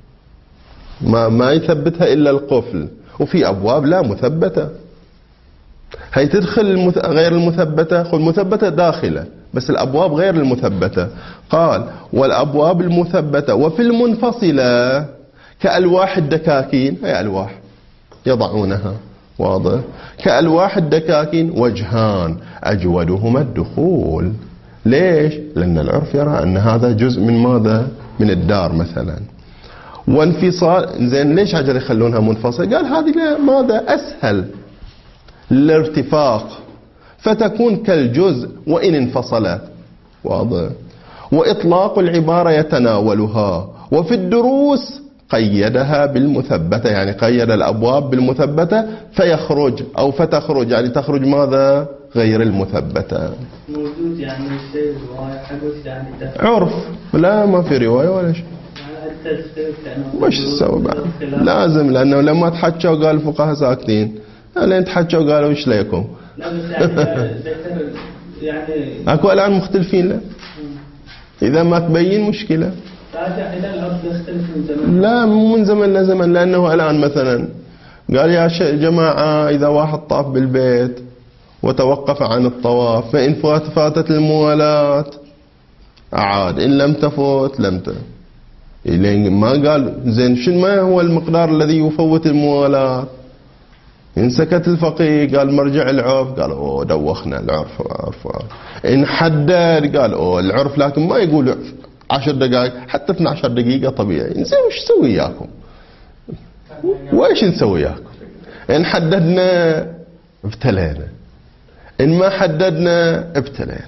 Speaker 1: ما يثبتها إلا القفل. وفي أبواب لا مثبتة، هي تدخل غير المثبتة، المثبتة داخلة بس الأبواب غير المثبتة. قال والأبواب المثبتة وفي المنفصلة كألواح الدكاكين، هي ألواح يضعونها واضح، كألواح الدكاكين وجهان أجودهما الدخول. ليش؟ لأن العرف يرى أن هذا جزء من ماذا؟ من الدار مثلا. وانفصال، زين ليش عجل يخلونها منفصلة؟ قال هذه ماذا؟ أسهل الارتفاق فتكون كالجزء وإن انفصلت، واضح. وإطلاق العبارة يتناولها. وفي الدروس قيدها بالمثبتة، يعني قيد الأبواب بالمثبتة فيخرج أو فتخرج، يعني تخرج ماذا؟ غير المثبتة.
Speaker 2: موجود يعني شيء رواية حدث يعني
Speaker 1: عرف، لا ما في رواية ولا شيء. وش تسوي بعد؟ لازم، لأنه لما تحكوا قال الفقهاء ساكتين، لين تحكوا قالوا ايش ليكم؟
Speaker 2: لا بس يعني
Speaker 1: اكو الان مختلفين له، اذا ما تبين مشكلة.
Speaker 2: راجع الى العرف يختلف من زمن.
Speaker 1: لا مو من زمن لزمن، لانه الان مثلا قال يا جماعة اذا واحد طاف بالبيت وتوقف عن الطواف فإن فاتت الموالاة أعاد، إن لم تفوت لم ما قال زين شنو ما هو المقدار الذي يفوت الموالاة؟ إن سكت الفقيه قال مرجع العرف، قال أوه دوخنا العرف. إن حدد قال أوه العرف لكن ما يقول 10 دقائق، حتى 12 دقيقة طبيعي. زين وش نسوي وياكم؟ وإيش نسوي وياكم؟ إن حددنا ابتلينا، إن ما حددنا ابتلينا.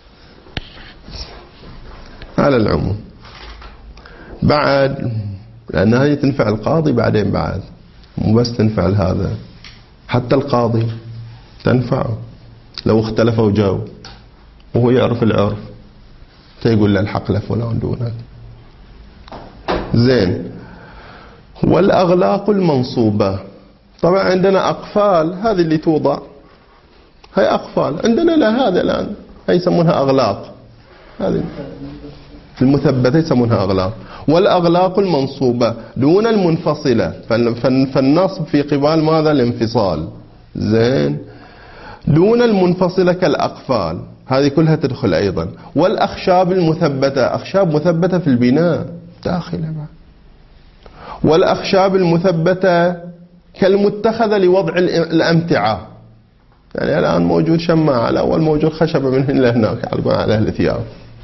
Speaker 1: على العموم بعد، لأن هذه تنفع القاضي بعدين، بعد مو بس تنفع هذا، حتى القاضي تنفعه لو اختلفوا وجاوا وهو يعرف العرف تيقول له الحق لفلان دونك. زين. والأغلاق المنصوبة، طبعا عندنا أقفال هذه اللي توضع، هي أقفال عندنا لا هذا الآن هي يسمونها أغلاق، هذه المثبتة يسمونها أغلاق. والأغلاق المنصوبة دون المنفصلة، فالنصب في قبال ماذا؟ الانفصال. زين. دون المنفصلة كالأقفال، هذه كلها تدخل أيضا. والأخشاب المثبتة، أخشاب مثبتة في البناء داخلة. والأخشاب المثبتة كالمتخذة لوضع الأمتعة، يعني الآن موجود شماعة، الأول موجود خشبة من هنا لهناك يعلقون عليها الثياب.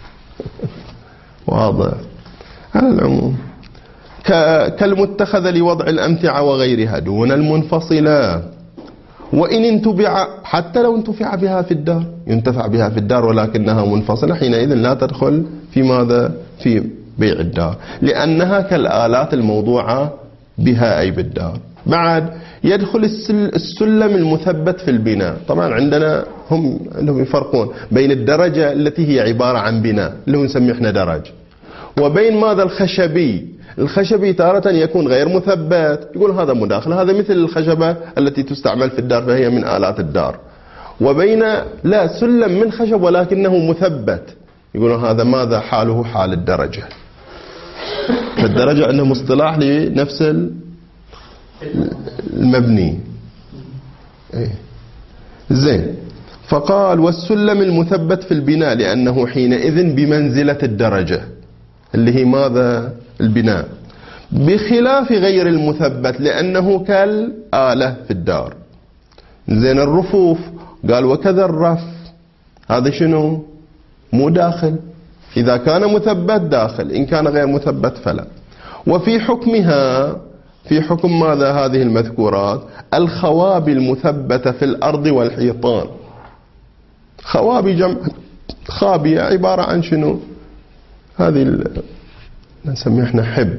Speaker 1: واضح. على العموم كالمتخذة لوضع الأمتعة وغيرها دون المنفصلة. وإن انتفع، حتى لو انتفع بها في الدار، ينتفع بها في الدار ولكنها منفصلة، حينئذ لا تدخل في ماذا؟ في بيع الدار، لأنها كالآلات الموضوعة بها أي بالدار. بعد يدخل السلم المثبت في البناء. طبعا عندنا عندهم يفرقون بين الدرجة التي هي عبارة عن بناء اللي هو نسميه احنا درج، وبين ماذا الخشبي. الخشبي تارة يكون غير مثبت، يقول هذا مداخل، هذا مثل الخشبة التي تستعمل في الدار فهي من آلات الدار. وبين لا سلم من خشب ولكنه مثبت، يقولون هذا ماذا حاله حال الدرجة. فالدرجة عندهم اصطلاح لنفس المبني. زين. فقال والسلم المثبت في البناء لأنه حينئذ بمنزلة الدرجة اللي هي ماذا البناء، بخلاف غير المثبت لأنه كالآلة في الدار. زين. الرفوف قال وكذا الرف، هذا شنو؟ مو داخل، إذا كان مثبت داخل، إن كان غير مثبت فلا. وفي حكمها، في حكم ماذا هذه المذكورات؟ الخوابي المثبتة في الأرض والحيطان. خوابي جمع خابية، عبارة عن شنو؟ هذه نسميها احنا حب،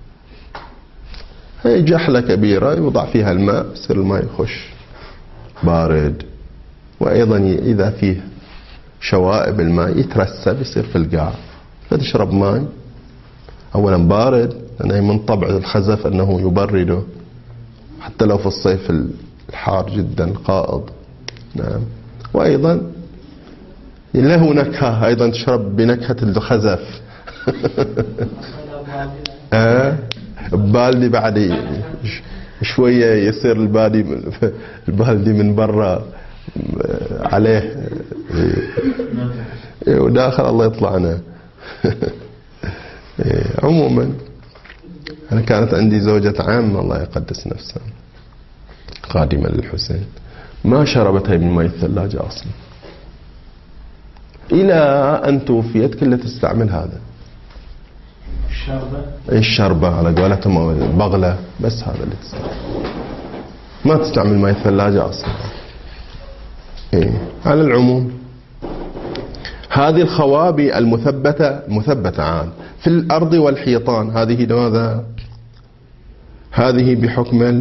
Speaker 1: هي جحلة كبيرة يوضع فيها الماء، يصير الماء يخش بارد. وأيضا إذا فيه شوائب الماء يترسب يصير في القاع، فتشرب ماء أولا بارد لأنه من طبع الخزف أنه يبرده حتى لو في الصيف الحار جدا قائض. نعم. وأيضا له نكهة، أيضا تشرب بنكهة الخزف. البالدي بعد شوية يصير البالدي من برا عليه وداخل الله يطلعنا. عموما أنا كانت عندي زوجة عام الله يقدس نفسها قادمة للحسين، ما شربتها من ماء الثلاجة أصلا إلى أن توفيت، كلها تستعمل هذا الشربة على قولتهم أو البغلة، بس هذا اللي تستعمل، ما تستعمل ماء الثلاجة أصلا. على العموم هذه الخوابي المثبتة عاد في الأرض والحيطان، هذه ماذا؟ هذه بحكم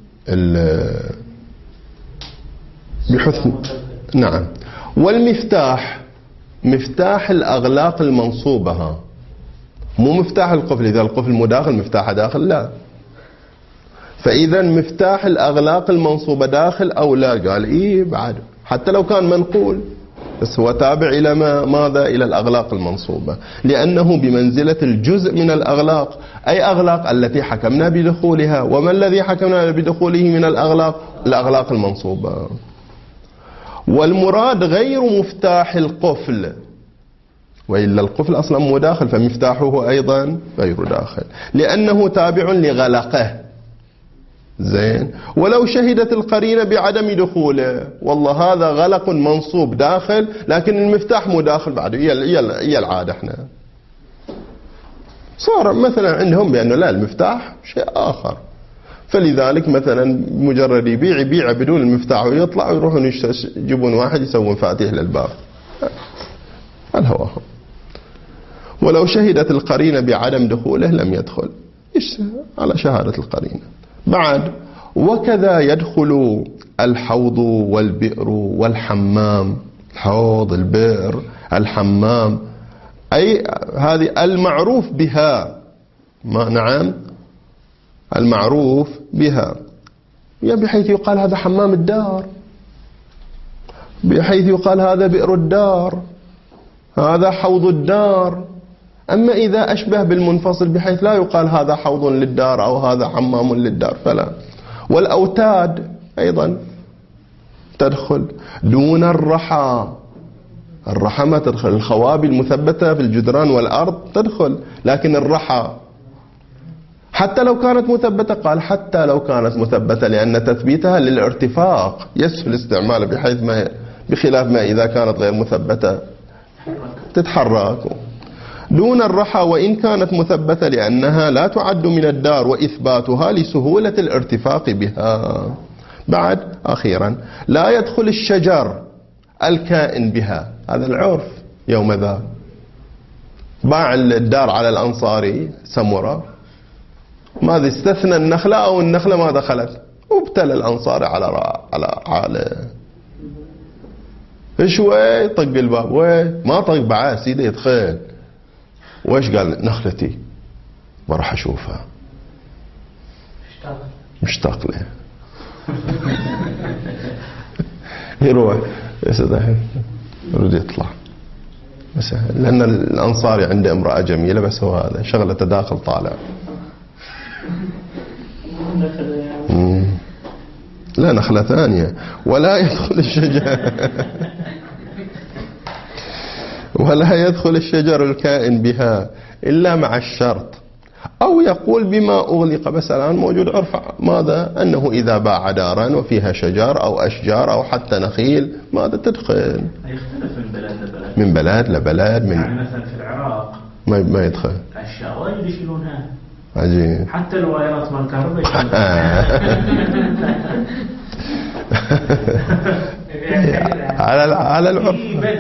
Speaker 1: بحكم نعم. والمفتاح، مفتاح الأغلاق المنصوبة، مو مفتاح القفل، إذا القفل مداخل مفتاح داخل لا. فإذا مفتاح الأغلاق المنصوبة داخل أو لا؟ قال إيه بعد، حتى لو كان منقول بس هو تابع إلى ماذا؟ إلى الأغلاق المنصوبة، لأنه بمنزلة الجزء من الأغلاق. أي أغلاق؟ التي حكمنا بدخولها. وما الذي حكمنا بدخوله من الأغلاق المنصوبة. والمراد غير مفتاح القفل، وإلا القفل أصلا مداخل فمفتاحه أيضا غير داخل لأنه تابع لغلقه. زين. ولو شهدت القرينة بعدم دخوله، والله هذا غلق منصوب داخل لكن المفتاح مداخل بعده، هي العادة احنا صار مثلا عندهم بأنه لا المفتاح شيء آخر، فلذلك مثلا مجرد يبيع بدون المفتاح ويطلع ويروحون يجيبون واحد يسوون فاتح للباب الهواهم. ولو شهدت القرينة بعدم دخوله لم يدخل على شهادة القرينة. بعد وكذا يدخل الحوض والبئر والحمام. الحوض، البئر، الحمام، أي هذه المعروف بها، نعم المعروف بها، بحيث يقال هذا حمام الدار، بحيث يقال هذا بئر الدار، هذا حوض الدار. أما إذا أشبه بالمنفصل بحيث لا يقال هذا حوض للدار أو هذا حمام للدار فلا. والأوتاد أيضا تدخل دون الرحى. الرحى ما تدخل. الخوابي المثبتة في الجدران والأرض تدخل، لكن الرحى حتى لو كانت مثبتة، قال حتى لو كانت مثبتة لأن تثبيتها للارتفاق يسهل استعماله، بحيث ما بخلاف ما إذا كانت غير مثبتة تتحرك. دون الرحى وإن كانت مثبتة لأنها لا تعد من الدار وإثباتها لسهولة الارتفاق بها. بعد أخيرا لا يدخل الشجر الكائن بها، هذا العرف يوم ذا. باع الدار على الأنصاري سمرة، ماذا استثنى النخلة أو النخلة ما دخلت، وابتلى الأنصاري على شوي طق الباب، ما طق بعاه سيدي يدخل، وإيش قال؟ نخلتي بروح أشوفها، مشتاق له. يروح يريد يطلع بس لأن الأنصاري عنده امرأة جميلة، بس هو هذا شغلة داخل طالع. لا نخلة ثانية. ولا يدخل الشجر ولا يدخل الشجر الكائن بها إلا مع الشرط، أو يقول بما أغلق. بس الآن موجود عرف ماذا؟ أنه إذا باع دارا وفيها شجر أو أشجار أو حتى نخيل ماذا تدخل؟
Speaker 4: يختلف من بلد لبلد،
Speaker 1: من بلد لبلد.
Speaker 4: يعني مثلا في العراق
Speaker 1: ما يدخل
Speaker 4: أشياء وايد يشيلونها،
Speaker 1: عجيب.
Speaker 4: حتى الوايرات مال الكهرباء
Speaker 1: على العرف،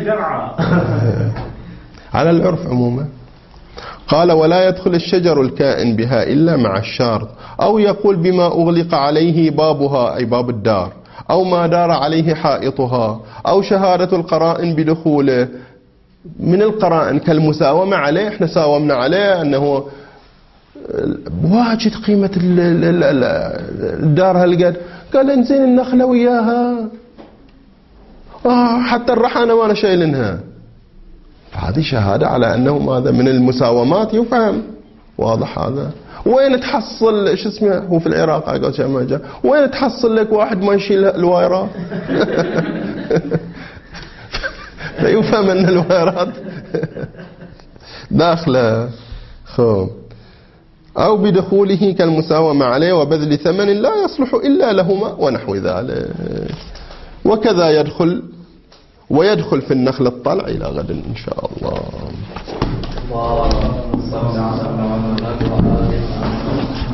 Speaker 1: على العرف عموما. قال ولا يدخل الشجر الكائن بها إلا مع الشرط، أو يقول بما أغلق عليه بابها أي باب الدار، أو ما دار عليه حائطها، أو شهادة القرائن بدخوله. من القرائن كالمساومة عليه، احنا ساومنا عليه أنه واجد قيمة الدار هالقد، قال انزين النخلة وياها حتى الرحانة وانا شايلنها. فهذه شهادة على أنه ماذا من المساومات يفهم. واضح هذا؟ وين تحصل شو اسمه هو في العراق قال شيء ما جاء، وين تحصل لك واحد ما يشيل الوايرات؟ فيفهم أن الوايرات داخله. أو بدخوله كالمساومة عليه وبذل ثمن لا يصلح إلا لهما ونحو ذلك. وكذا يدخل ويدخل في النخل الطلع. إلى غد إن شاء الله.